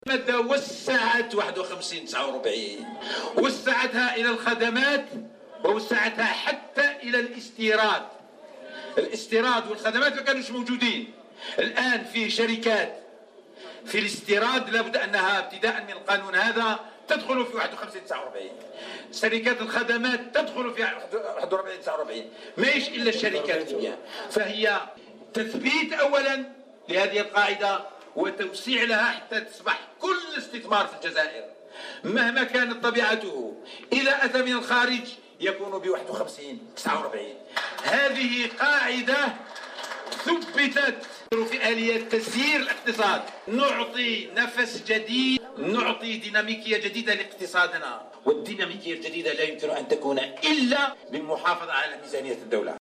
المادة وسعت 51-49 وسعتها إلى الخدمات ووسعتها حتى إلى الاستيراد. الاستيراد والخدمات ما كانوش موجودين. الآن في شركات في الاستيراد لابد أنها ابتداء من القانون هذا تدخل في 51-49. شركات الخدمات تدخل في 41-49. ماهيش إلا الشركات هي. فهي تثبيت أولا لهذه القاعدة وتوسيع لها حتى تصبح كل استثمار في الجزائر مهما كانت طبيعته إذا أتى من الخارج يكون ب 51-49. هذه قاعدة ثبتت في آلية تسيير الاقتصاد. نعطي نفس جديد، نعطي ديناميكية جديدة لاقتصادنا، والديناميكية الجديدة لا يمكن أن تكون إلا بالمحافظة على ميزانية الدولة.